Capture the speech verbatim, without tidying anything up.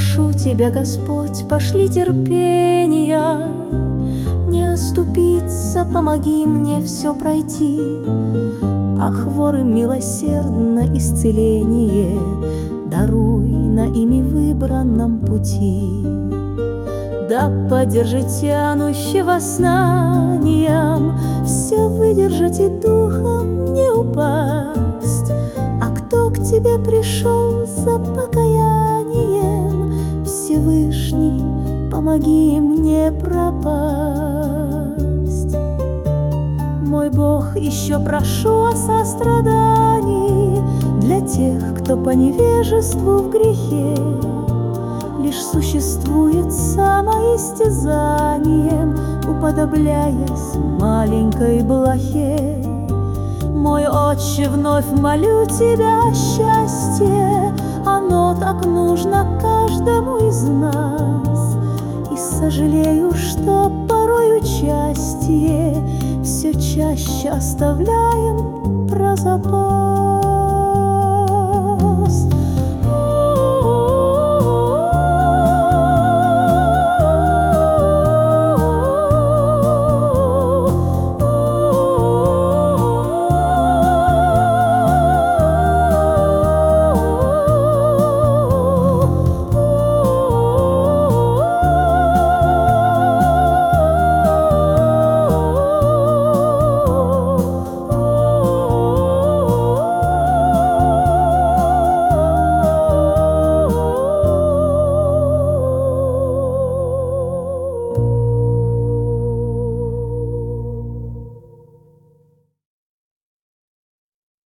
прошу Тебя, Господь, пошли терпения, не оступиться, помоги мне все пройти, а хворым милосердно исцеление даруй на ими выбранном пути. Да поддержи тянущего знанием, все выдержать и духом не упасть. А кто к Тебе пришел за покаянием, Всевышний, помоги мне пропасть. Мой Бог, еще прошу о сострадании для тех, кто по невежеству в грехе лишь существует самоистязанием, уподобляясь маленькой блохе. Мой Отче, вновь молю Тебя о счастье, оно так нужно каждому из нас. И сожалею, что порой участие все чаще оставляем про запас.